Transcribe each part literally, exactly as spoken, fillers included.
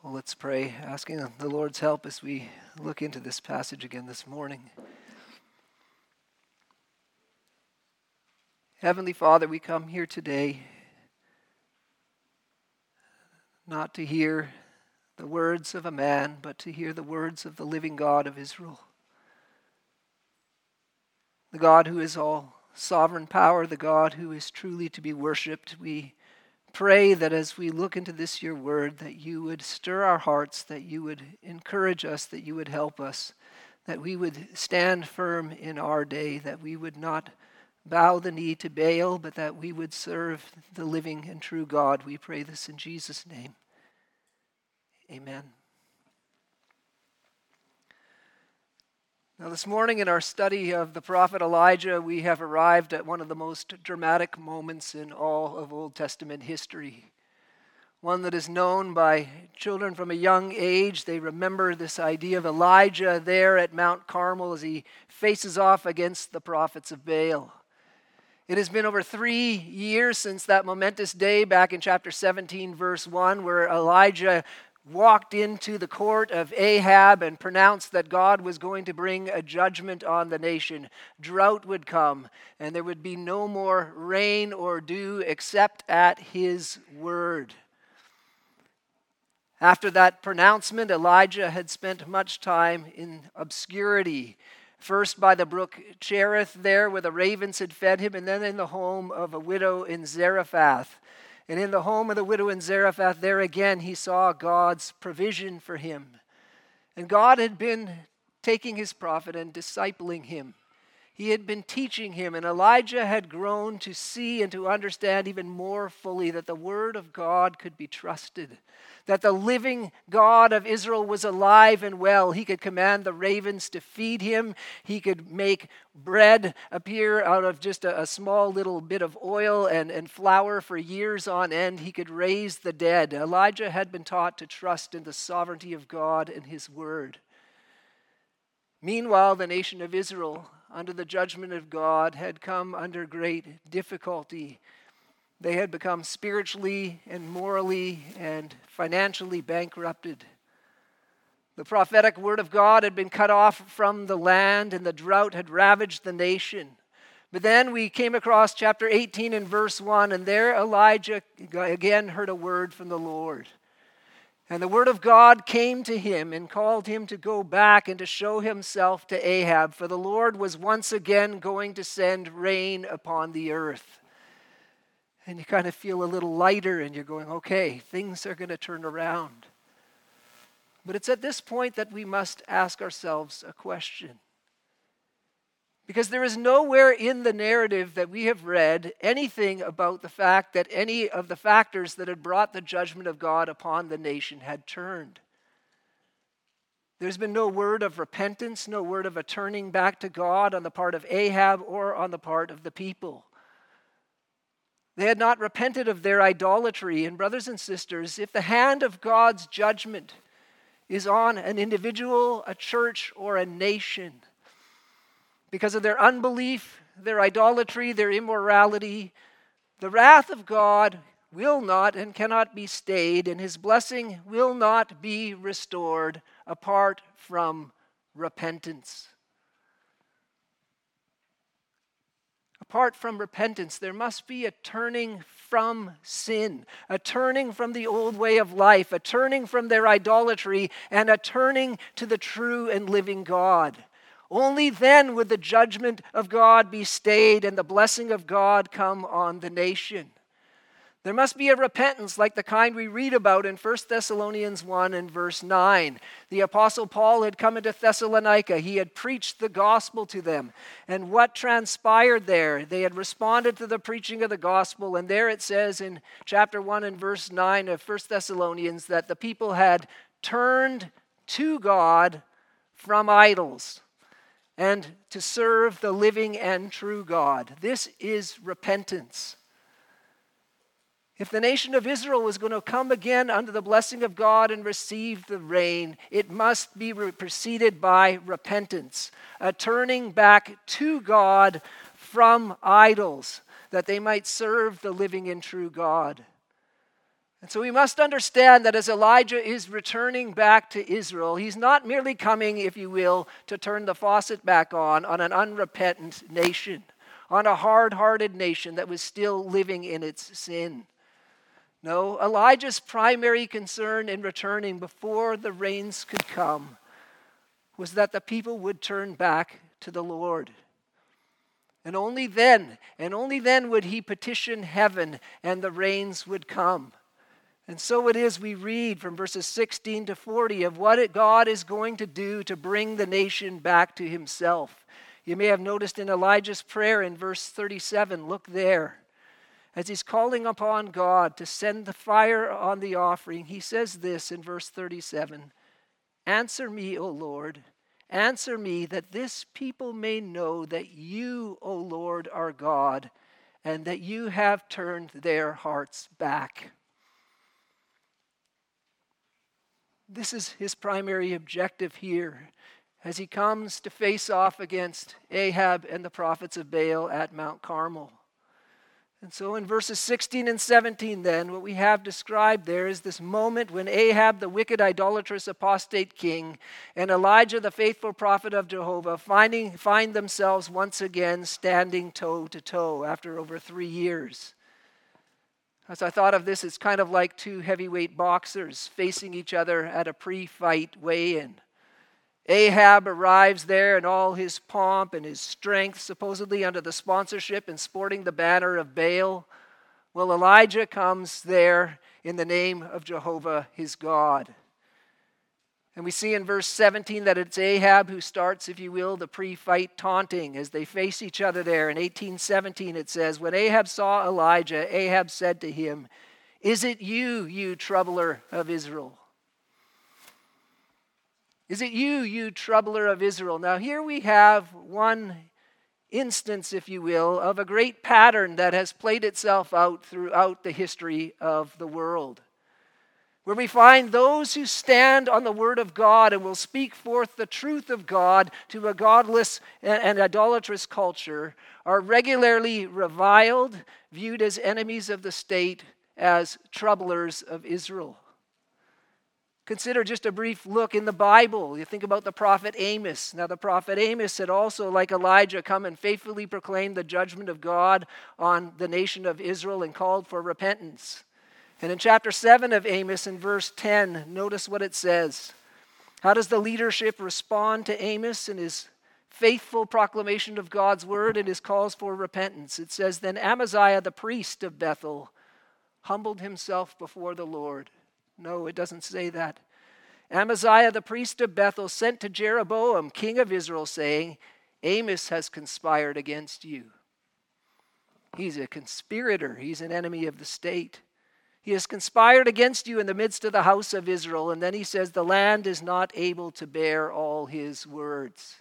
Well, let's pray, asking the Lord's help as we look into this passage again this morning. Heavenly Father, we come here today not to hear the words of a man, but to hear the words of the living God of Israel. The God who is all sovereign power, the God who is truly to be worshipped. We pray that as we look into this your word, that you would stir our hearts, that you would encourage us, that you would help us, that we would stand firm in our day, that we would not bow the knee to Baal, but that we would serve the living and true God. We pray this in Jesus' name. Amen. Now, this morning in our study of the prophet Elijah, we have arrived at one of the most dramatic moments in all of Old Testament history. One that is known by children from a young age. They remember this idea of Elijah there at Mount Carmel as he faces off against the prophets of Baal. It has been over three years since that momentous day back in chapter seventeen, verse one, where Elijah walked into the court of Ahab and pronounced that God was going to bring a judgment on the nation. Drought would come, and there would be no more rain or dew except at his word. After that pronouncement, Elijah had spent much time in obscurity. First by the brook Cherith there where the ravens had fed him, and then in the home of a widow in Zarephath. And in the home of the widow in Zarephath, there again he saw God's provision for him. And God had been taking his prophet and discipling him. He had been teaching him, and Elijah had grown to see and to understand even more fully that the word of God could be trusted, that the living God of Israel was alive and well. He could command the ravens to feed him. He could make bread appear out of just a, a small little bit of oil and, and flour for years on end. He could raise the dead. Elijah had been taught to trust in the sovereignty of God and his word. Meanwhile, the nation of Israel, under the judgment of God, had come under great difficulty. They had become spiritually and morally and financially bankrupted. The prophetic word of God had been cut off from the land, and the drought had ravaged the nation. But then we came across chapter eighteen and verse one, and there Elijah again heard a word from the Lord. And the word of God came to him and called him to go back and to show himself to Ahab, for the Lord was once again going to send rain upon the earth. And you kind of feel a little lighter and you're going, okay, things are going to turn around. But it's at this point that we must ask ourselves a question. Because there is nowhere in the narrative that we have read anything about the fact that any of the factors that had brought the judgment of God upon the nation had turned. There's been no word of repentance, no word of a turning back to God on the part of Ahab or on the part of the people. They had not repented of their idolatry. And brothers and sisters, if the hand of God's judgment is on an individual, a church, or a nation, because of their unbelief, their idolatry, their immorality, the wrath of God will not and cannot be stayed, and his blessing will not be restored apart from repentance. Apart from repentance, there must be a turning from sin, a turning from the old way of life, a turning from their idolatry, and a turning to the true and living God. Only then would the judgment of God be stayed and the blessing of God come on the nation. There must be a repentance like the kind we read about in First Thessalonians one and verse nine. The Apostle Paul had come into Thessalonica. He had preached the gospel to them. And what transpired there? They had responded to the preaching of the gospel. And there it says in chapter one and verse nine of First Thessalonians that the people had turned to God from idols and to serve the living and true God. This is repentance. If the nation of Israel was going to come again under the blessing of God and receive the rain, it must be preceded by repentance, a turning back to God from idols, that they might serve the living and true God. And so we must understand that as Elijah is returning back to Israel, he's not merely coming, if you will, to turn the faucet back on on an unrepentant nation, on a hard-hearted nation that was still living in its sin. No, Elijah's primary concern in returning before the rains could come was that the people would turn back to the Lord. And only then, and only then would he petition heaven and the rains would come. And so it is we read from verses sixteen to forty of what it, God is going to do to bring the nation back to himself. You may have noticed in Elijah's prayer in verse thirty-seven, look there. As he's calling upon God to send the fire on the offering, he says this in verse thirty-seven, "Answer me, O Lord, answer me, that this people may know that you, O Lord, are God, and that you have turned their hearts back." This is his primary objective here as he comes to face off against Ahab and the prophets of Baal at Mount Carmel. And so in verses sixteen and seventeen then, what we have described there is this moment when Ahab, the wicked, idolatrous, apostate king, and Elijah, the faithful prophet of Jehovah, finding, find themselves once again standing toe to toe after over three years. As I thought of this, it's kind of like two heavyweight boxers facing each other at a pre-fight weigh-in. Ahab arrives there in all his pomp and his strength, supposedly under the sponsorship and sporting the banner of Baal. Well, Elijah comes there in the name of Jehovah, his God. And we see in verse seventeen that it's Ahab who starts, if you will, the pre-fight taunting as they face each other there. In eighteen seventeen it says, "When Ahab saw Elijah, Ahab said to him, 'Is it you, you troubler of Israel?'" Is it you, you troubler of Israel? Now here we have one instance, if you will, of a great pattern that has played itself out throughout the history of the world, where we find those who stand on the word of God and will speak forth the truth of God to a godless and idolatrous culture are regularly reviled, viewed as enemies of the state, as troublers of Israel. Consider just a brief look in the Bible. You think about the prophet Amos. Now the prophet Amos had also, like Elijah, come and faithfully proclaimed the judgment of God on the nation of Israel and called for repentance. And in chapter seven of Amos, in verse ten, notice what it says. How does the leadership respond to Amos and his faithful proclamation of God's word and his calls for repentance? It says, "Then Amaziah the priest of Bethel humbled himself before the Lord." No, it doesn't say that. Amaziah the priest of Bethel sent to Jeroboam, king of Israel, saying, "Amos has conspired against you." He's a conspirator. He's an enemy of the state. He has conspired against you in the midst of the house of Israel. And then he says, the land is not able to bear all his words.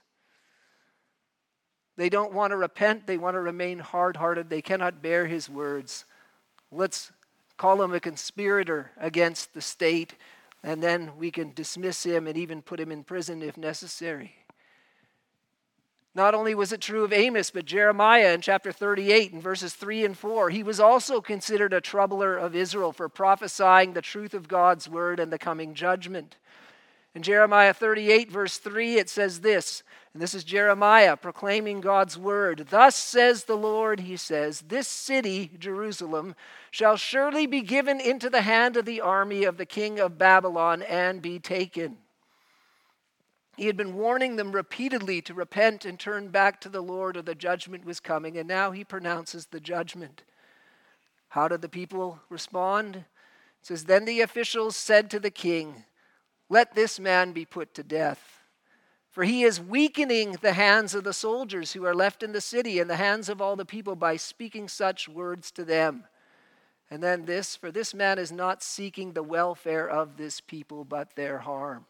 They don't want to repent. They want to remain hard-hearted. They cannot bear his words. Let's call him a conspirator against the state, and then we can dismiss him and even put him in prison if necessary. Not only was it true of Amos, but Jeremiah in chapter thirty-eight in verses three and four, he was also considered a troubler of Israel for prophesying the truth of God's word and the coming judgment. In Jeremiah thirty-eight verse three it says this, and this is Jeremiah proclaiming God's word. "Thus says the Lord," he says, "this city, Jerusalem, shall surely be given into the hand of the army of the king of Babylon and be taken." He had been warning them repeatedly to repent and turn back to the Lord, or the judgment was coming, and now he pronounces the judgment. How did the people respond? It says, "Then the officials said to the king, 'Let this man be put to death, for he is weakening the hands of the soldiers who are left in the city and the hands of all the people by speaking such words to them.' And then this, 'For this man is not seeking the welfare of this people, but their harm.'"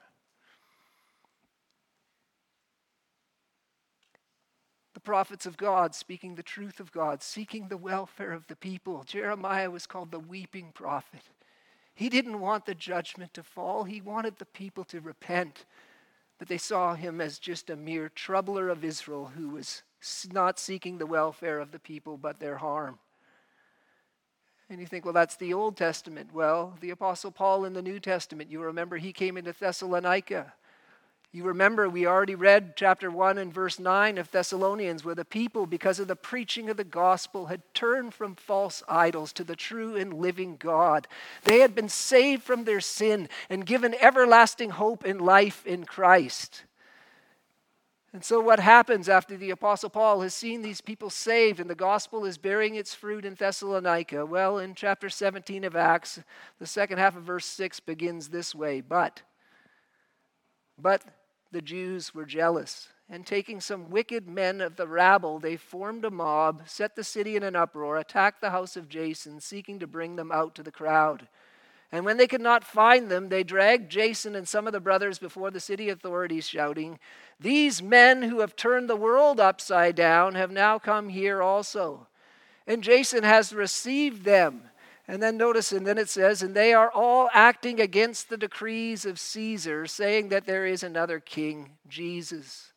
The prophets of God speaking the truth of God, seeking the welfare of the people. Jeremiah was called the weeping prophet. He didn't want the judgment to fall. He wanted the people to repent. But they saw him as just a mere troubler of Israel who was not seeking the welfare of the people, but their harm. And you think, well, that's the Old Testament. Well, the Apostle Paul in the New Testament, you remember he came into Thessalonica. You remember we already read chapter one and verse nine of Thessalonians, where the people, because of the preaching of the gospel, had turned from false idols to the true and living God. They had been saved from their sin and given everlasting hope and life in Christ. And so what happens after the Apostle Paul has seen these people saved and the gospel is bearing its fruit in Thessalonica? Well, in chapter seventeen of Acts, the second half of verse six begins this way. But, but the Jews were jealous, and taking some wicked men of the rabble, they formed a mob, set the city in an uproar, attacked the house of Jason, seeking to bring them out to the crowd. And when they could not find them, they dragged Jason and some of the brothers before the city authorities, shouting, "These men who have turned the world upside down have now come here also. And Jason has received them." And then notice, and then it says, "And they are all acting against the decrees of Caesar, saying that there is another king, Jesus."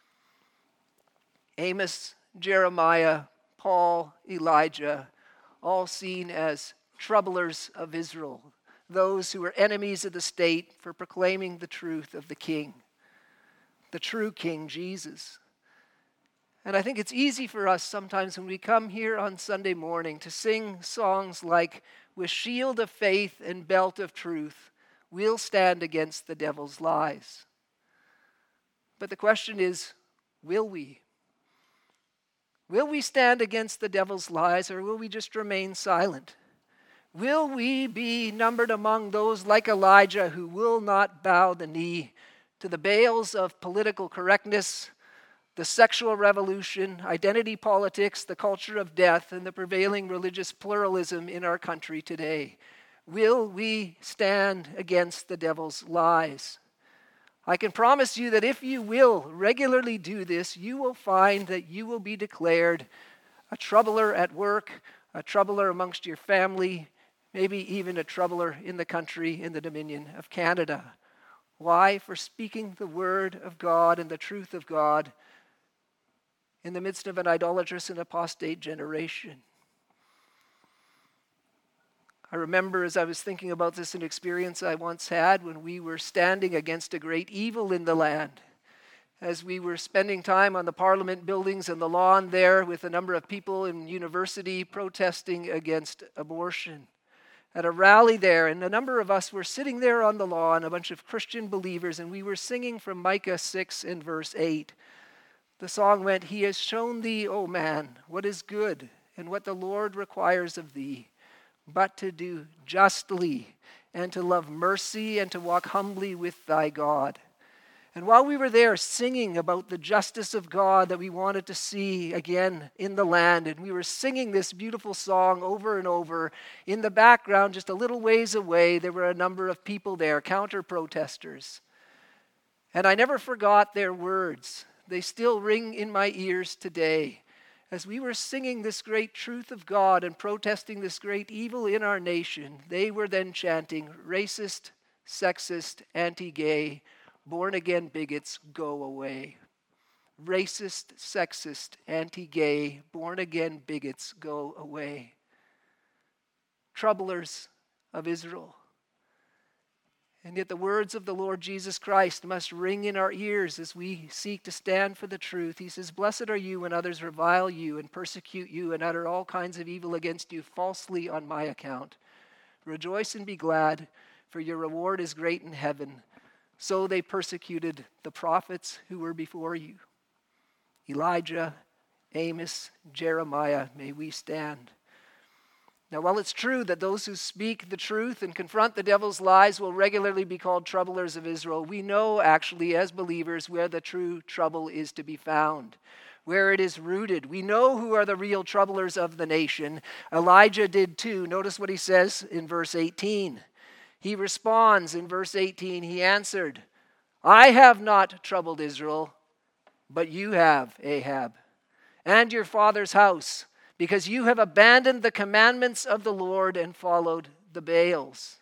Amos, Jeremiah, Paul, Elijah, all seen as troublers of Israel, those who were enemies of the state for proclaiming the truth of the king, the true King Jesus. And I think it's easy for us sometimes when we come here on Sunday morning to sing songs like, "With shield of faith and belt of truth, we'll stand against the devil's lies." But the question is, will we? Will we stand against the devil's lies, or will we just remain silent? Will we be numbered among those like Elijah who will not bow the knee to the bales of political correctness, the sexual revolution, identity politics, the culture of death, and the prevailing religious pluralism in our country today? Will we stand against the devil's lies? I can promise you that if you will regularly do this, you will find that you will be declared a troubler at work, a troubler amongst your family, maybe even a troubler in the country, in the Dominion of Canada. Why? For speaking the word of God and the truth of God in the midst of an idolatrous and apostate generation. I remember as I was thinking about this, an experience I once had when we were standing against a great evil in the land. As we were spending time on the Parliament buildings and the lawn there with a number of people in university protesting against abortion. At a rally there, and a number of us were sitting there on the lawn, a bunch of Christian believers, and we were singing from Micah six and verse eight. The song went, "He has shown thee, O man, what is good, and what the Lord requires of thee, but to do justly, and to love mercy, and to walk humbly with thy God." And while we were there singing about the justice of God that we wanted to see again in the land, and we were singing this beautiful song over and over, in the background, just a little ways away, there were a number of people there, counter-protesters. And I never forgot their words. They still ring in my ears today. As we were singing this great truth of God and protesting this great evil in our nation, they were then chanting, "Racist, sexist, anti-gay, born-again bigots, go away." Racist, sexist, anti-gay, born-again bigots, go away. Troublers of Israel. And yet the words of the Lord Jesus Christ must ring in our ears as we seek to stand for the truth. He says, "Blessed are you when others revile you and persecute you and utter all kinds of evil against you falsely on my account. Rejoice and be glad, for your reward is great in heaven. So they persecuted the prophets who were before you." Elijah, Amos, Jeremiah, may we stand. Now, while it's true that those who speak the truth and confront the devil's lies will regularly be called troublers of Israel, we know actually as believers where the true trouble is to be found, where it is rooted. We know who are the real troublers of the nation. Elijah did too. Notice what he says in verse eighteen. He responds in verse eighteen, he answered, "I have not troubled Israel, but you have, Ahab, and your father's house, because you have abandoned the commandments of the Lord and followed the Baals."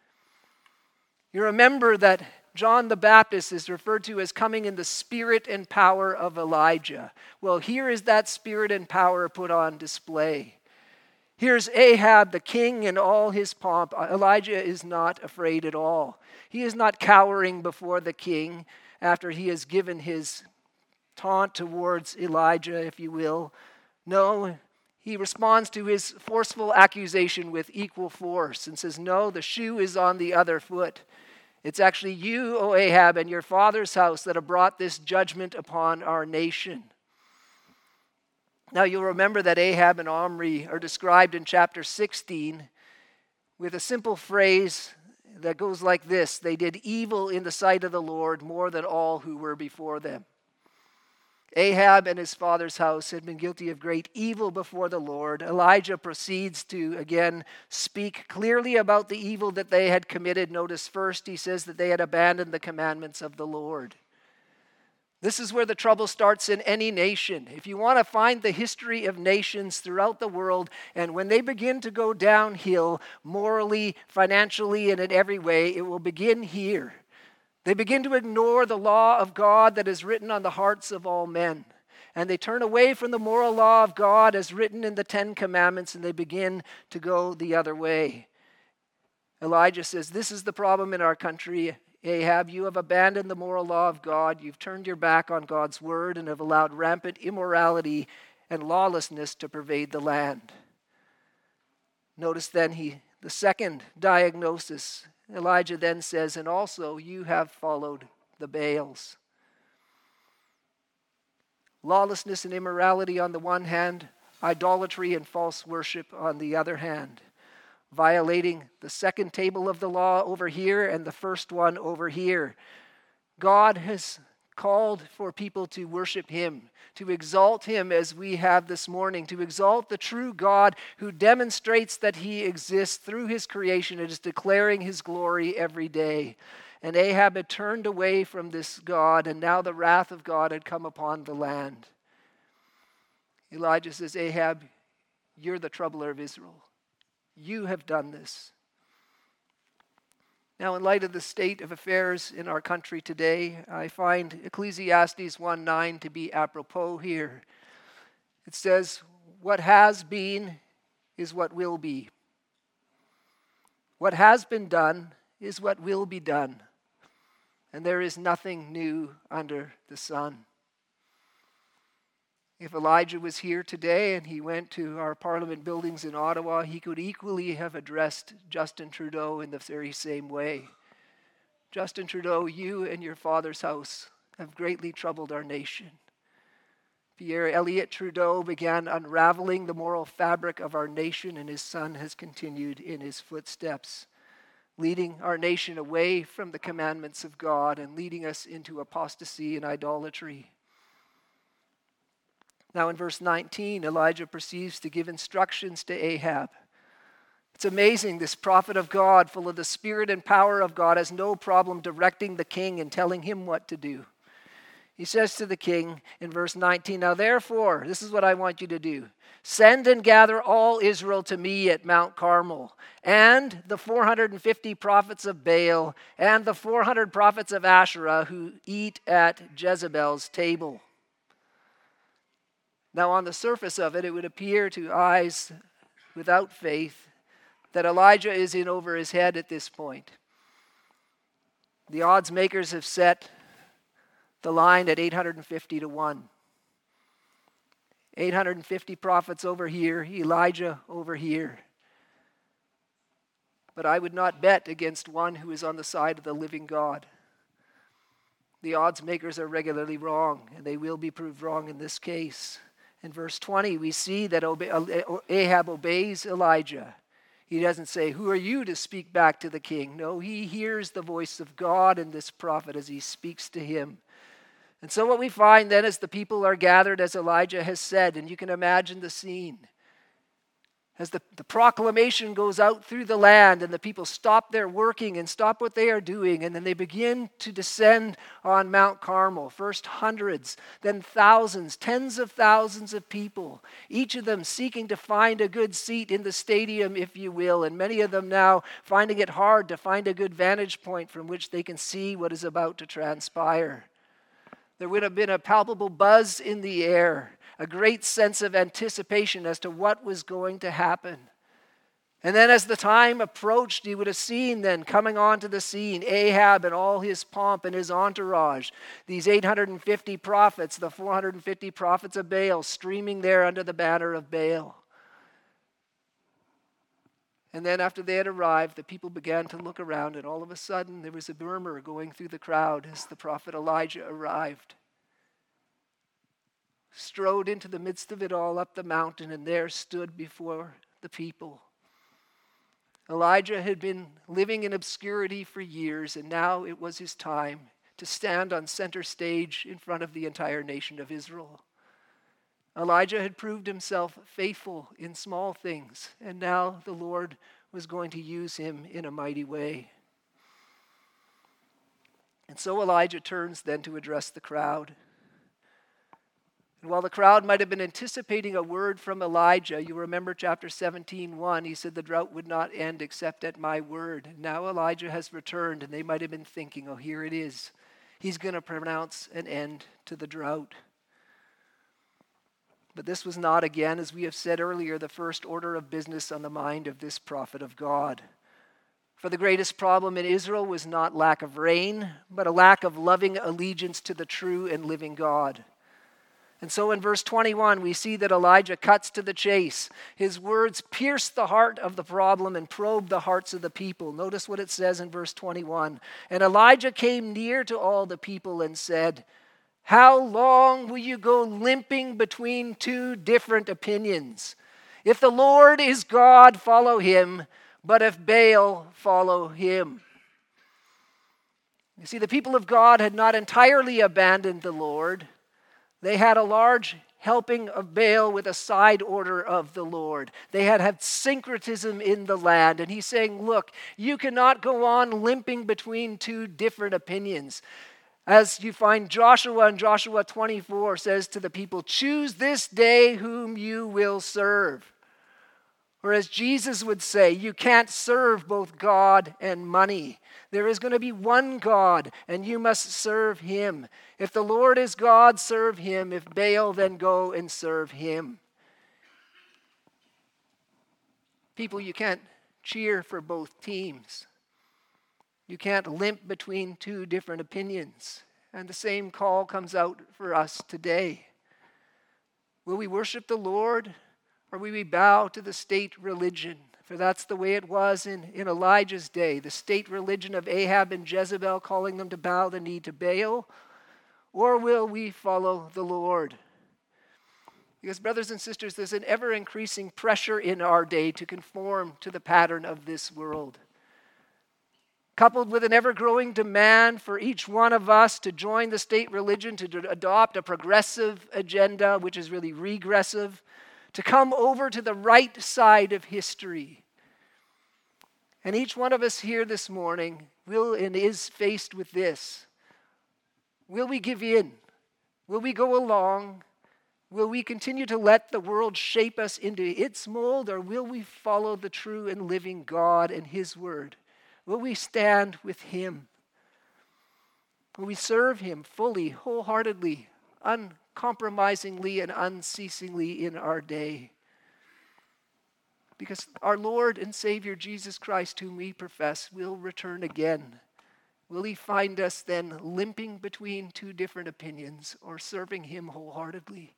You remember that John the Baptist is referred to as coming in the spirit and power of Elijah. Well, here is that spirit and power put on display. Here's Ahab, the king, in all his pomp. Elijah is not afraid at all. He is not cowering before the king after he has given his taunt towards Elijah, if you will. No, he responds to his forceful accusation with equal force and says, no, the shoe is on the other foot. It's actually you, O Ahab, and your father's house that have brought this judgment upon our nation. Now you'll remember that Ahab and Omri are described in chapter sixteen with a simple phrase that goes like this: they did evil in the sight of the Lord more than all who were before them. Ahab and his father's house had been guilty of great evil before the Lord. Elijah proceeds to again speak clearly about the evil that they had committed. Notice first he says that they had abandoned the commandments of the Lord. This is where the trouble starts in any nation. If you want to find the history of nations throughout the world, and when they begin to go downhill morally, financially, and in every way, it will begin here. They begin to ignore the law of God that is written on the hearts of all men. And they turn away from the moral law of God as written in the Ten Commandments, and they begin to go the other way. Elijah says, this is the problem in our country. Ahab, you have abandoned the moral law of God. You've turned your back on God's word and have allowed rampant immorality and lawlessness to pervade the land. Notice then he, the second diagnosis. Elijah then says, and also you have followed the Baals. Lawlessness and immorality on the one hand, idolatry and false worship on the other hand. Violating the second table of the law over here and the first one over here. God has called for people to worship him, to exalt him as we have this morning, to exalt the true God who demonstrates that he exists through his creation and is declaring his glory every day. And Ahab had turned away from this God, and now the wrath of God had come upon the land. Elijah says, Ahab, you're the troubler of Israel. You have done this. Now, in light of the state of affairs in our country today, I find Ecclesiastes one nine to be apropos here. It says, what has been is what will be. What has been done is what will be done. And there is nothing new under the sun. If Elijah was here today and he went to our parliament buildings in Ottawa, he could equally have addressed Justin Trudeau in the very same way. Justin Trudeau, you and your father's house have greatly troubled our nation. Pierre Elliott Trudeau began unraveling the moral fabric of our nation, and his son has continued in his footsteps, leading our nation away from the commandments of God and leading us into apostasy and idolatry. Now in verse nineteen, Elijah proceeds to give instructions to Ahab. It's amazing, this prophet of God, full of the spirit and power of God, has no problem directing the king and telling him what to do. He says to the king in verse nineteen, now therefore, this is what I want you to do. Send and gather all Israel to me at Mount Carmel, and the four hundred fifty prophets of Baal, and the four hundred prophets of Asherah who eat at Jezebel's table. Now, on the surface of it, it would appear to eyes without faith that Elijah is in over his head at this point. The odds makers have set the line at eight hundred fifty to one. eight hundred fifty prophets over here, Elijah over here. But I would not bet against one who is on the side of the living God. The odds makers are regularly wrong, and they will be proved wrong in this case. In verse twenty, we see that Ahab obeys Elijah. He doesn't say, who are you to speak back to the king? No, he hears the voice of God in this prophet as he speaks to him. And so what we find then is the people are gathered as Elijah has said, and you can imagine the scene. As the, the proclamation goes out through the land and the people stop their working and stop what they are doing, and then they begin to descend on Mount Carmel. First hundreds, then thousands, tens of thousands of people, each of them seeking to find a good seat in the stadium, if you will, and many of them now finding it hard to find a good vantage point from which they can see what is about to transpire. There would have been a palpable buzz in the air, a great sense of anticipation as to what was going to happen. And then as the time approached, you would have seen then coming onto the scene Ahab and all his pomp and his entourage, these eight hundred fifty prophets, the four hundred fifty prophets of Baal, streaming there under the banner of Baal. And then after they had arrived, the people began to look around, and all of a sudden there was a murmur going through the crowd as the prophet Elijah arrived. Strode into the midst of it all up the mountain, and there stood before the people. Elijah had been living in obscurity for years, and now it was his time to stand on center stage in front of the entire nation of Israel. Elijah had proved himself faithful in small things, and now the Lord was going to use him in a mighty way. And so Elijah turns then to address the crowd. And while the crowd might have been anticipating a word from Elijah, you remember chapter seventeen, one, he said the drought would not end except at my word. And now Elijah has returned, and they might have been thinking, oh, here it is. He's going to pronounce an end to the drought. But this was not, again, as we have said earlier, the first order of business on the mind of this prophet of God. For the greatest problem in Israel was not lack of rain, but a lack of loving allegiance to the true and living God. And so in verse twenty-one, we see that Elijah cuts to the chase. His words pierce the heart of the problem and probe the hearts of the people. Notice what it says in verse twenty-one. And Elijah came near to all the people and said, how long will you go limping between two different opinions? If the Lord is God, follow him, but if Baal, follow him. You see, the people of God had not entirely abandoned the Lord. They had a large helping of Baal with a side order of the Lord. They had had syncretism in the land. And he's saying, look, you cannot go on limping between two different opinions. As you find Joshua in Joshua twenty-four says to the people, choose this day whom you will serve. Or as Jesus would say, you can't serve both God and money. There is going to be one God, and you must serve him. If the Lord is God, serve him. If Baal, then go and serve him. People, you can't cheer for both teams. You can't limp between two different opinions. And the same call comes out for us today. Will we worship the Lord, or will we bow to the state religion? For that's the way it was in, in Elijah's day. The state religion of Ahab and Jezebel calling them to bow the knee to Baal. Or will we follow the Lord? Because brothers and sisters, there's an ever-increasing pressure in our day to conform to the pattern of this world. Coupled with an ever-growing demand for each one of us to join the state religion, to adopt a progressive agenda, which is really regressive, to come over to the right side of history. And each one of us here this morning will and is faced with this. Will we give in? Will we go along? Will we continue to let the world shape us into its mold, or will we follow the true and living God and his word? Will we stand with him? Will we serve him fully, wholeheartedly, uncompromisingly, and unceasingly in our day? Because our Lord and Savior Jesus Christ, whom we profess, will return again. Will he find us then limping between two different opinions, or serving him wholeheartedly?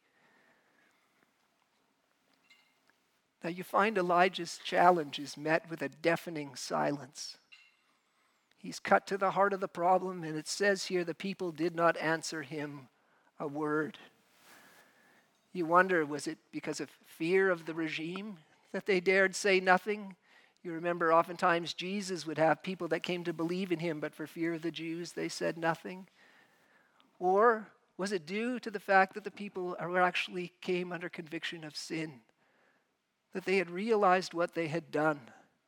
Now you find Elijah's challenge is met with a deafening silence. He's cut to the heart of the problem, and it says here the people did not answer him a word. You wonder, was it because of fear of the regime that they dared say nothing? You remember oftentimes Jesus would have people that came to believe in him, but for fear of the Jews, they said nothing. Or was it due to the fact that the people actually came under conviction of sin, that they had realized what they had done?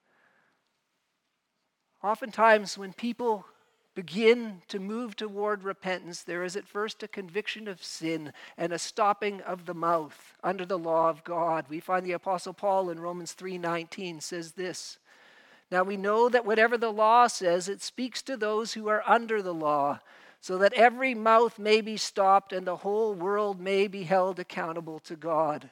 Oftentimes, when people begin to move toward repentance, there is at first a conviction of sin and a stopping of the mouth under the law of God. We find the Apostle Paul in Romans three nineteen says this, now we know that whatever the law says, it speaks to those who are under the law, so that every mouth may be stopped and the whole world may be held accountable to God.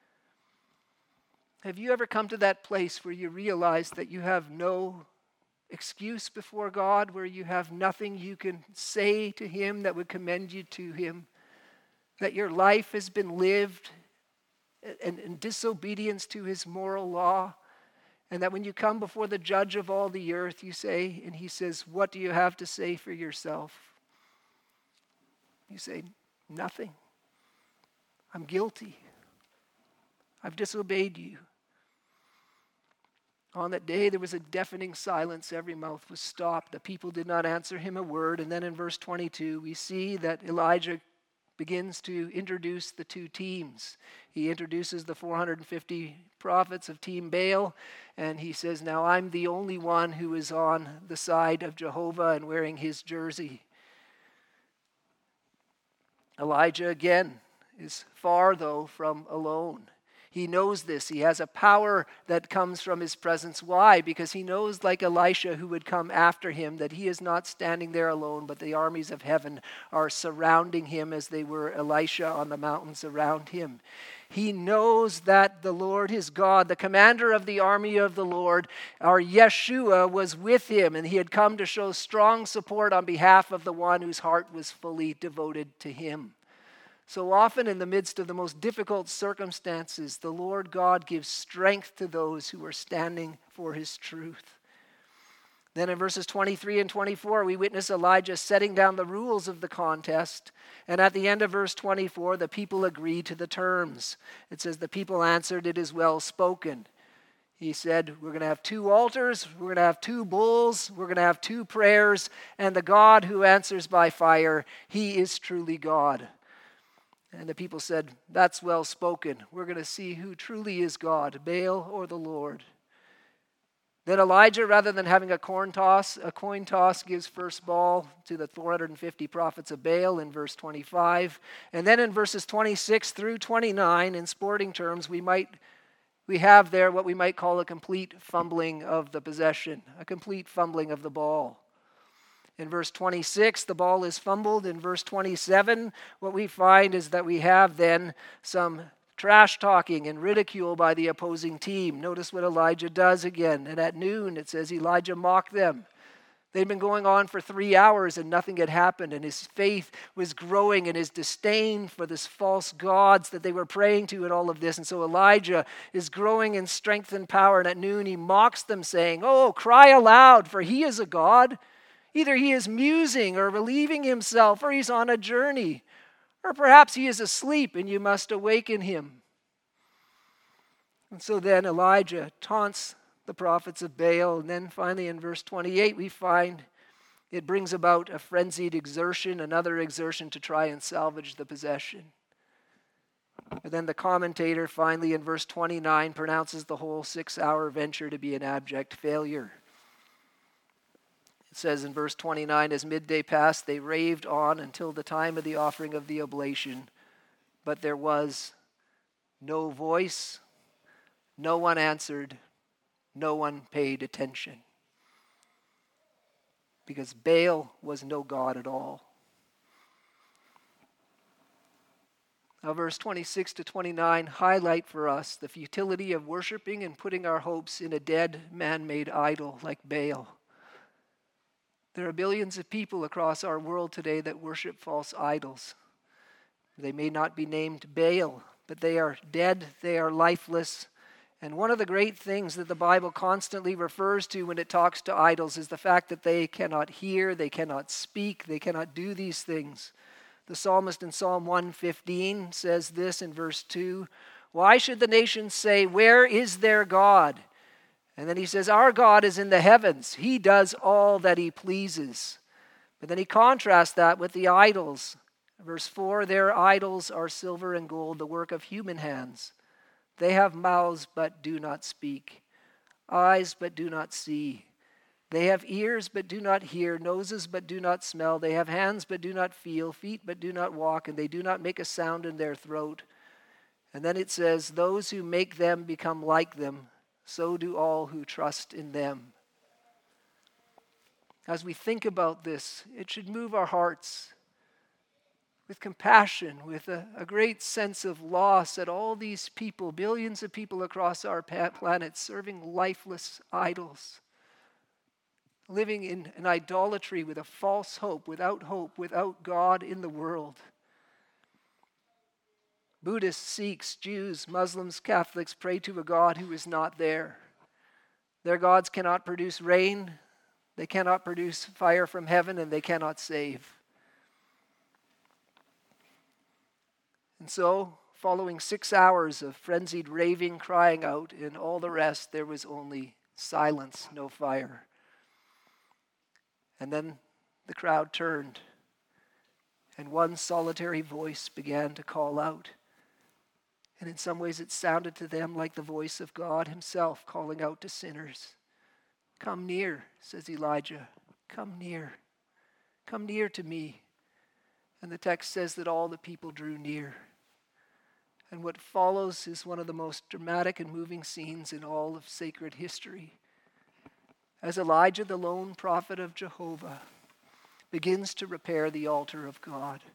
Have you ever come to that place where you realize that you have no excuse before God, where you have nothing you can say to Him that would commend you to Him, that your life has been lived in, in disobedience to His moral law, and that when you come before the judge of all the earth, you say, and He says, what do you have to say for yourself? You say, nothing. I'm guilty. I've disobeyed you. On that day, there was a deafening silence. Every mouth was stopped. The people did not answer him a word. And then in verse twenty-two, we see that Elijah begins to introduce the two teams. He introduces the four hundred fifty prophets of Team Baal, and he says, now I'm the only one who is on the side of Jehovah and wearing his jersey. Elijah, again, is far, though, from alone. He knows this. He has a power that comes from his presence. Why? Because he knows, like Elisha, who would come after him, that he is not standing there alone, but the armies of heaven are surrounding him as they were Elisha on the mountains around him. He knows that the Lord, his God, the commander of the army of the Lord, our Yeshua, was with him, and he had come to show strong support on behalf of the one whose heart was fully devoted to him. So often in the midst of the most difficult circumstances, the Lord God gives strength to those who are standing for his truth. Then in verses twenty-three and twenty-four, we witness Elijah setting down the rules of the contest. And at the end of verse twenty-four, the people agree to the terms. It says, the people answered, it is well spoken. He said, we're going to have two altars, we're going to have two bulls, we're going to have two prayers, and the God who answers by fire, he is truly God. And the people said, that's well spoken. We're going to see who truly is God, Baal or the Lord. Then Elijah, rather than having a coin toss, a coin toss gives first ball to the four hundred fifty prophets of Baal in verse twenty-five. And then in verses twenty-six through twenty-nine, in sporting terms, we might we have there what we might call a complete fumbling of the possession, a complete fumbling of the ball. In verse twenty-six, the ball is fumbled. In verse twenty-seven, what we find is that we have then some trash talking and ridicule by the opposing team. Notice what Elijah does again. And at noon, it says Elijah mocked them. They'd been going on for three hours and nothing had happened. And his faith was growing and his disdain for this false gods that they were praying to and all of this. And so Elijah is growing in strength and power. And at noon, he mocks them saying, oh, cry aloud, for he is a God. Either he is musing or relieving himself, or he's on a journey, or perhaps he is asleep and you must awaken him. And so then Elijah taunts the prophets of Baal. And then finally in verse twenty-eight we find it brings about a frenzied exertion, another exertion to try and salvage the possession. And then the commentator finally in verse twenty-nine pronounces the whole six-hour venture to be an abject failure. It says in verse twenty-nine, as midday passed, they raved on until the time of the offering of the oblation, but there was no voice, no one answered, no one paid attention. Because Baal was no God at all. Now, verse twenty-six to twenty-nine highlight for us the futility of worshiping and putting our hopes in a dead, man-made idol like Baal. There are billions of people across our world today that worship false idols. They may not be named Baal, but they are dead, they are lifeless. And one of the great things that the Bible constantly refers to when it talks to idols is the fact that they cannot hear, they cannot speak, they cannot do these things. The psalmist in Psalm one fifteen says this in verse two, why should the nations say, where is their God? And then he says, our God is in the heavens. He does all that he pleases. But then he contrasts that with the idols. Verse four, their idols are silver and gold, the work of human hands. They have mouths but do not speak, eyes but do not see. They have ears but do not hear, noses but do not smell. They have hands but do not feel, feet but do not walk, and they do not make a sound in their throat. And then it says, those who make them become like them. So do all who trust in them. As we think about this, it should move our hearts with compassion, with a, a great sense of loss at all these people, billions of people across our planet, serving lifeless idols, living in an idolatry with a false hope, without hope, without God in the world. Buddhists, Sikhs, Jews, Muslims, Catholics pray to a God who is not there. Their gods cannot produce rain, they cannot produce fire from heaven, and they cannot save. And so, following six hours of frenzied raving, crying out, and all the rest, there was only silence, no fire. And then the crowd turned, and one solitary voice began to call out. And in some ways it sounded to them like the voice of God himself calling out to sinners. "Come near," says Elijah. "Come near. Come near to me." And the text says that all the people drew near. And what follows is one of the most dramatic and moving scenes in all of sacred history. As Elijah, the lone prophet of Jehovah, begins to repair the altar of God.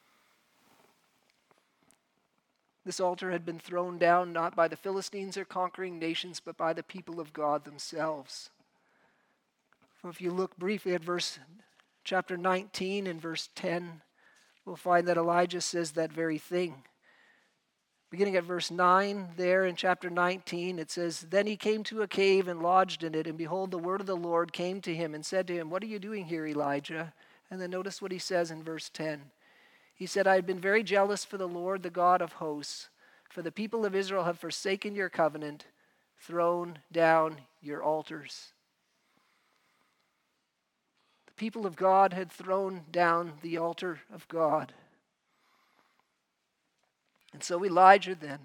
This altar had been thrown down not by the Philistines or conquering nations, but by the people of God themselves. So if you look briefly at verse chapter nineteen and verse ten, we'll find that Elijah says that very thing. Beginning at verse nine, there in chapter nineteen, it says, "Then he came to a cave and lodged in it, and behold, the word of the Lord came to him and said to him, 'What are you doing here, Elijah?' And then notice what he says in verse ten. He said, 'I have been very jealous for the Lord, the God of hosts, for the people of Israel have forsaken your covenant, thrown down your altars.'" The people of God had thrown down the altar of God. And so Elijah then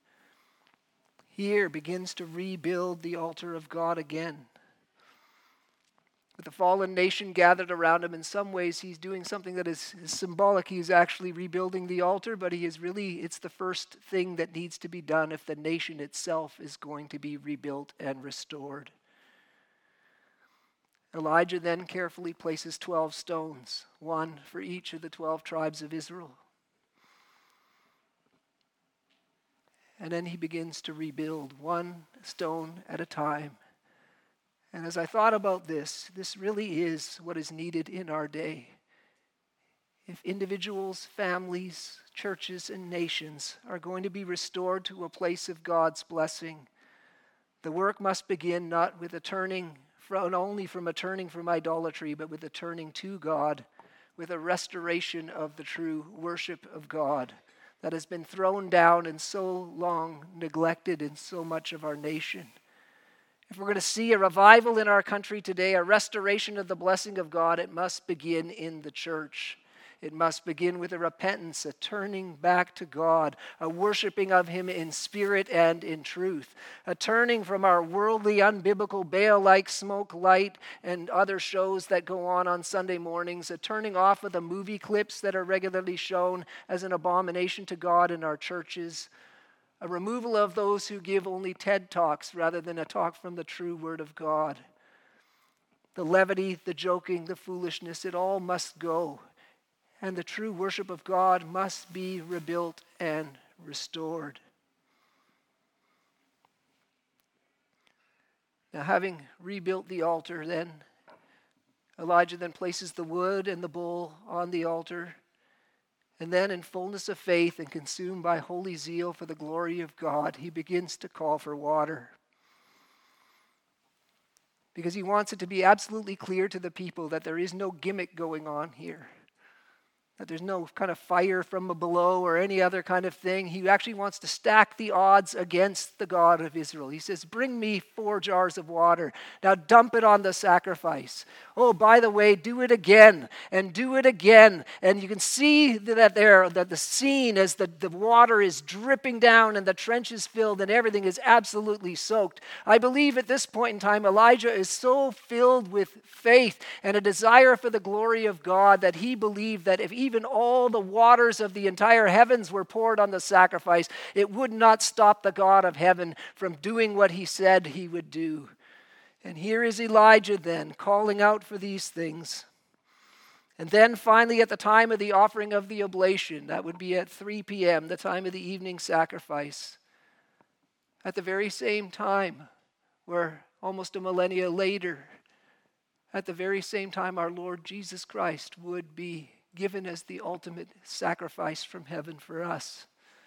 here begins to rebuild the altar of God again. With the fallen nation gathered around him, in some ways he's doing something that is, is symbolic. He's actually rebuilding the altar, but he is really, it's the first thing that needs to be done if the nation itself is going to be rebuilt and restored. Elijah then carefully places twelve stones, one for each of the twelve tribes of Israel. And then he begins to rebuild one stone at a time. And as I thought about this, this really is what is needed in our day. If individuals, families, churches, and nations are going to be restored to a place of God's blessing, the work must begin not with a turning, from, only from a turning from idolatry, but with a turning to God, with a restoration of the true worship of God that has been thrown down and so long neglected in so much of our nation. If we're going to see a revival in our country today, a restoration of the blessing of God, it must begin in the church. It must begin with a repentance, a turning back to God, a worshiping of Him in spirit and in truth, a turning from our worldly, unbiblical, Baal-like smoke light and other shows that go on on Sunday mornings, a turning off of the movie clips that are regularly shown as an abomination to God in our churches, a removal of those who give only TED Talks rather than a talk from the true Word of God. The levity, the joking, the foolishness, it all must go. And the true worship of God must be rebuilt and restored. Now, having rebuilt the altar, then, Elijah then places the wood and the bull on the altar. And then, in fullness of faith and consumed by holy zeal for the glory of God, he begins to call for water. Because he wants it to be absolutely clear to the people that there is no gimmick going on here. That there's no kind of fire from below or any other kind of thing. He actually wants to stack the odds against the God of Israel. He says, bring me four jars of water. Now dump it on the sacrifice. Oh, by the way, do it again and do it again. And you can see that there, that the scene as the, the water is dripping down and the trench is filled and everything is absolutely soaked. I believe at this point in time, Elijah is so filled with faith and a desire for the glory of God that he believed that if even all the waters of the entire heavens were poured on the sacrifice, it would not stop the God of heaven from doing what he said he would do. And here is Elijah then calling out for these things. And then finally at the time of the offering of the oblation, that would be at three p.m., the time of the evening sacrifice, at the very same time where almost a millennia later, at the very same time our Lord Jesus Christ would be given as the ultimate sacrifice from heaven for us.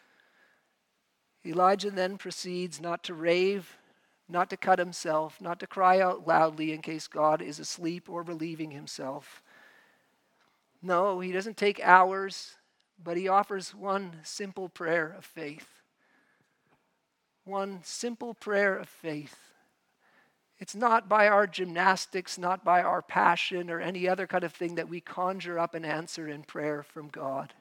Elijah then proceeds not to rave, not to cut himself, not to cry out loudly in case God is asleep or relieving himself. No, he doesn't take hours, but he offers one simple prayer of faith. One simple prayer of faith. It's not by our gymnastics, not by our passion or any other kind of thing that we conjure up an answer in prayer from God.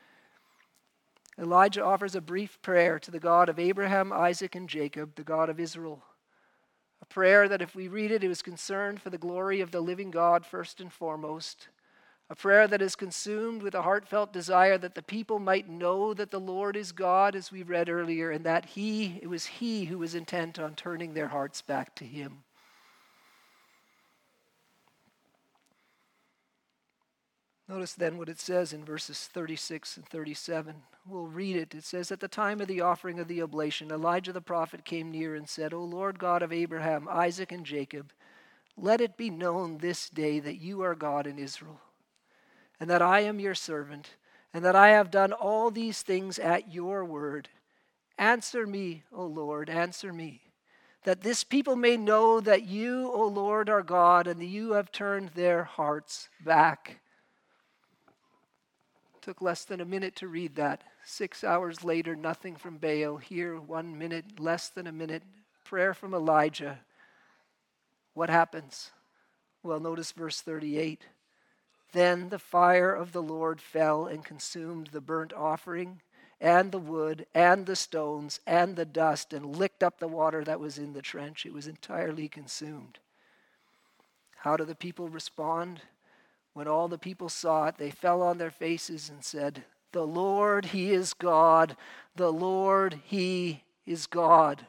Elijah offers a brief prayer to the God of Abraham, Isaac, and Jacob, the God of Israel. A prayer that if we read it, it was concerned for the glory of the living God first and foremost. A prayer that is consumed with a heartfelt desire that the people might know that the Lord is God, as we read earlier, and that He, it was He who was intent on turning their hearts back to Him. Notice then what it says in verses thirty-six and thirty-seven. We'll read it. It says, "At the time of the offering of the oblation, Elijah the prophet came near and said, O Lord God of Abraham, Isaac, and Jacob, let it be known this day that you are God in Israel, and that I am your servant, and that I have done all these things at your word. Answer me, O Lord, answer me, that this people may know that you, O Lord, are God, and that you have turned their hearts back." Took less than a minute to read that. Six hours later, nothing from Baal. Here, one minute, less than a minute. Prayer from Elijah. What happens? Well, notice verse thirty-eight. Then the fire of the Lord fell and consumed the burnt offering and the wood and the stones and the dust and licked up the water that was in the trench. It was entirely consumed. How do the people respond? When all the people saw it, they fell on their faces and said, "The Lord, He is God. The Lord, He is God."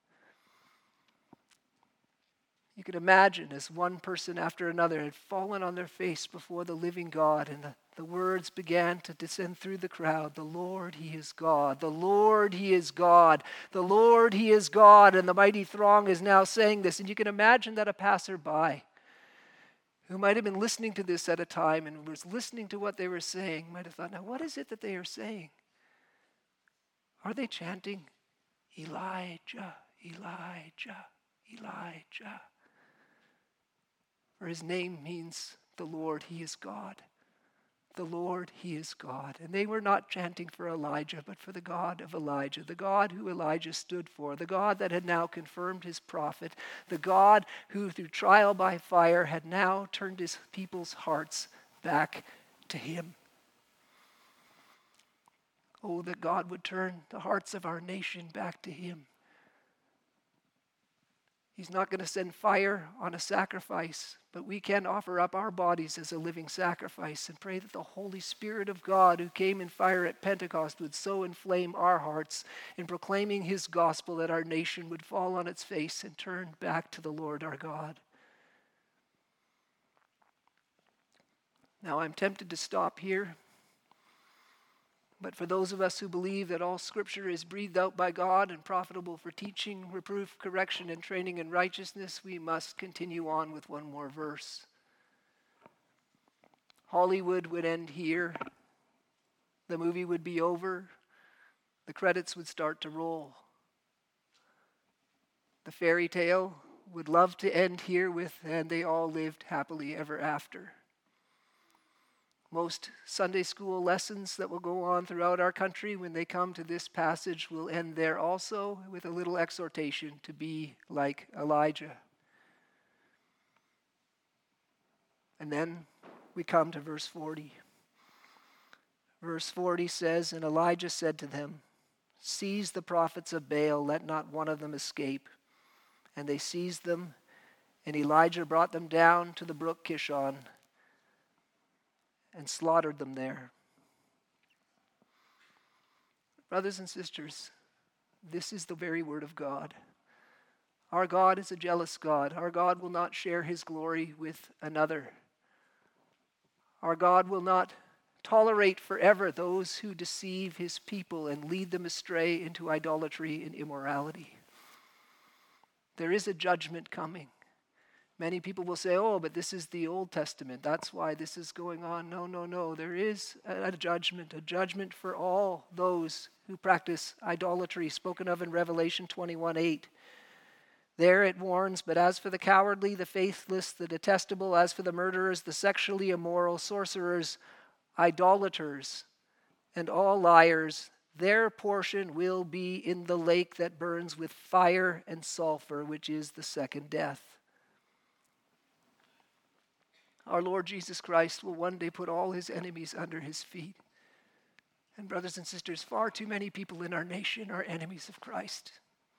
You could imagine as one person after another had fallen on their face before the living God, and the, the words began to descend through the crowd. The Lord, He is God. The Lord, He is God. The Lord, He is God. And the mighty throng is now saying this. And you can imagine that a passerby who might have been listening to this at a time and was listening to what they were saying might have thought, now what is it that they are saying? Are they chanting, Elijah, Elijah, Elijah? For His name means the Lord, He is God. The Lord, He is God. And they were not chanting for Elijah, but for the God of Elijah, the God who Elijah stood for, the God that had now confirmed his prophet, the God who through trial by fire had now turned his people's hearts back to Him. Oh, that God would turn the hearts of our nation back to Him. He's not going to send fire on a sacrifice, but we can offer up our bodies as a living sacrifice and pray that the Holy Spirit of God who came in fire at Pentecost would so inflame our hearts in proclaiming His gospel that our nation would fall on its face and turn back to the Lord our God. Now I'm tempted to stop here. But for those of us who believe that all Scripture is breathed out by God and profitable for teaching, reproof, correction, and training in righteousness, we must continue on with one more verse. Hollywood would end here. The movie would be over. The credits would start to roll. The fairy tale would love to end here with, "and they all lived happily ever after." Most Sunday school lessons that will go on throughout our country when they come to this passage will end there also with a little exhortation to be like Elijah. And then we come to verse forty. Verse forty says, "And Elijah said to them, Seize the prophets of Baal, let not one of them escape. And they seized them, and Elijah brought them down to the brook Kishon and slaughtered them there." Brothers and sisters, this is the very word of God. Our God is a jealous God. Our God will not share his glory with another. Our God will not tolerate forever those who deceive his people and lead them astray into idolatry and immorality. There is a judgment coming. Many people will say, oh, but this is the Old Testament. That's why this is going on. No, no, no. There is a judgment, a judgment for all those who practice idolatry, spoken of in Revelation twenty-one eight. There it warns, but as for the cowardly, the faithless, the detestable, as for the murderers, the sexually immoral, sorcerers, idolaters, and all liars, their portion will be in the lake that burns with fire and sulfur, which is the second death. Our Lord Jesus Christ will one day put all his enemies under his feet. And brothers and sisters, far too many people in our nation are enemies of Christ.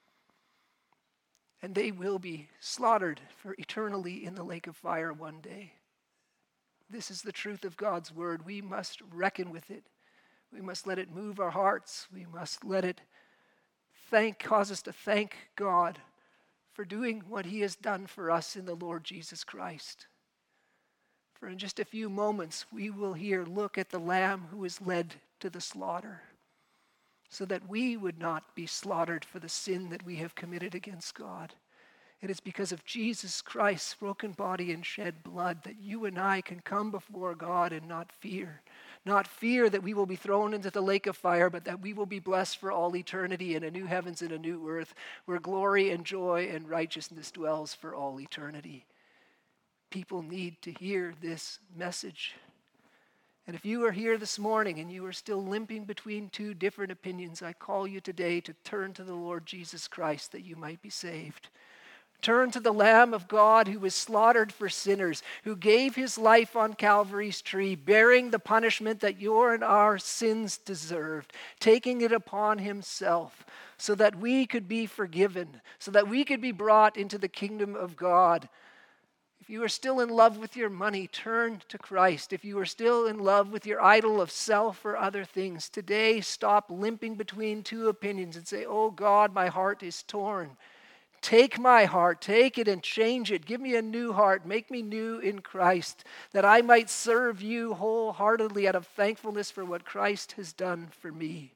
And they will be slaughtered for eternally in the lake of fire one day. This is the truth of God's word. We must reckon with it. We must let it move our hearts. We must let it thank, cause us to thank God for doing what he has done for us in the Lord Jesus Christ. For in just a few moments, we will hear, look at the Lamb who is led to the slaughter, so that we would not be slaughtered for the sin that we have committed against God. It is because of Jesus Christ's broken body and shed blood that you and I can come before God and not fear. Not fear that we will be thrown into the lake of fire, but that we will be blessed for all eternity in a new heavens and a new earth, where glory and joy and righteousness dwells for all eternity. People need to hear this message. And if you are here this morning and you are still limping between two different opinions, I call you today to turn to the Lord Jesus Christ that you might be saved. Turn to the Lamb of God who was slaughtered for sinners, who gave his life on Calvary's tree, bearing the punishment that your and our sins deserved, taking it upon himself so that we could be forgiven, so that we could be brought into the kingdom of God. If you are still in love with your money, turn to Christ. If you are still in love with your idol of self or other things, today stop limping between two opinions and say, oh God, my heart is torn. Take my heart, take it and change it. Give me a new heart. Make me new in Christ, that I might serve you wholeheartedly out of thankfulness for what Christ has done for me.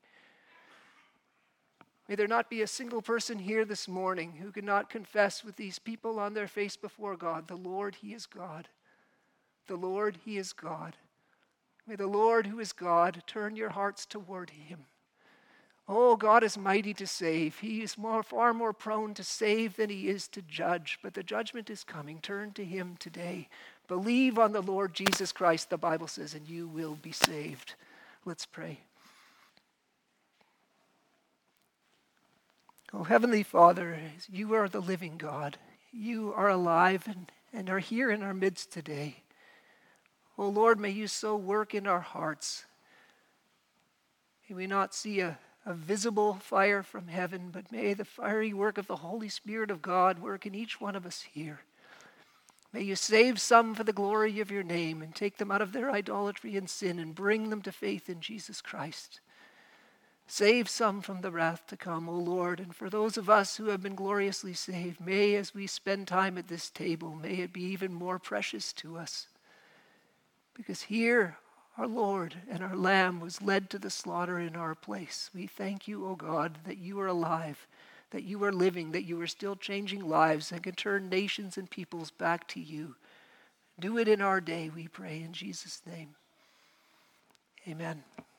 May there not be a single person here this morning who cannot confess with these people on their face before God, the Lord, he is God. The Lord, he is God. May the Lord, who is God, turn your hearts toward him. Oh, God is mighty to save. He is more, far more prone to save than he is to judge. But the judgment is coming. Turn to him today. Believe on the Lord Jesus Christ, the Bible says, and you will be saved. Let's pray. Oh, Heavenly Father, you are the living God. You are alive and, and are here in our midst today. Oh, Lord, may you so work in our hearts. May we not see a, a visible fire from heaven, but may the fiery work of the Holy Spirit of God work in each one of us here. May you save some for the glory of your name and take them out of their idolatry and sin and bring them to faith in Jesus Christ. Save some from the wrath to come, O Lord, and for those of us who have been gloriously saved, may as we spend time at this table, may it be even more precious to us. Because here our Lord and our Lamb was led to the slaughter in our place. We thank you, O God, that you are alive, that you are living, that you are still changing lives and can turn nations and peoples back to you. Do it in our day, we pray, in Jesus' name. Amen.